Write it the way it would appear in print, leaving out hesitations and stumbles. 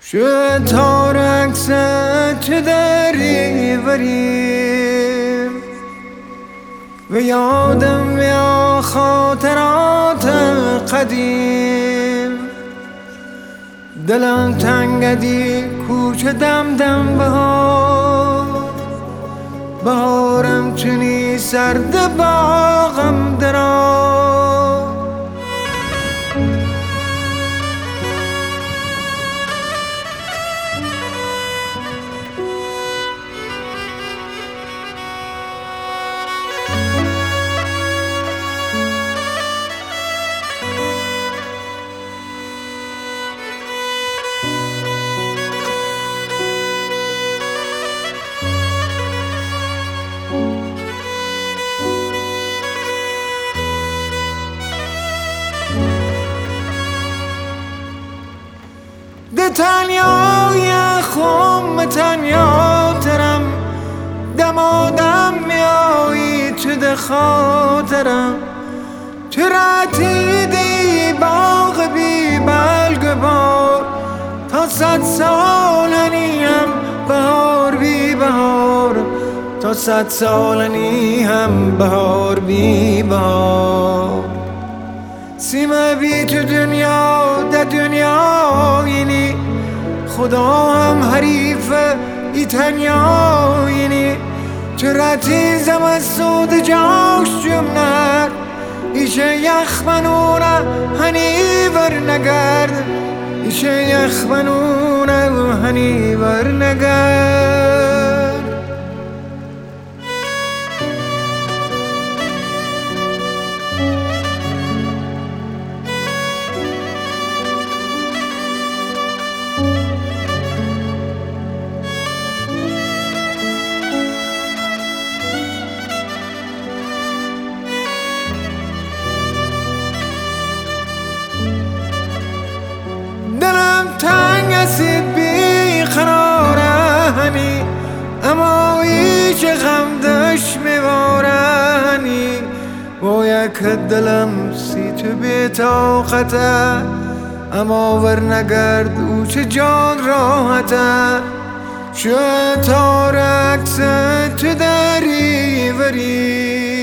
شو تارکس تو داری وریم و یادم یا خاطرات قدیم. دلم تنگدی کوچه دم دم بهارم چنی سرد باغم درا. ده تنیای خم تنیا ترم دمادم میایی تو ده خاطرم. تو رتیدی باغ بی بلگ بار تا 100 سالنیم بهار بی بهار. تا 100 سالنیم بهار بی بهار. سیمه بی تو دنیا ده دنیا اینی خدا هم حریفه ای تنیا اینی. چرا از سود جاش جمنر ایشه یخ منونه هنی ور نگرد. ایشه یخ منونه هنی ور نگرد. دلم تنگ است بی قراره هنی اما هیچ غم دش میوارنی. باید که دلم سی تو بی طاقته اما ور نگرد او چه جان راحته. شو تارکس تو داری وری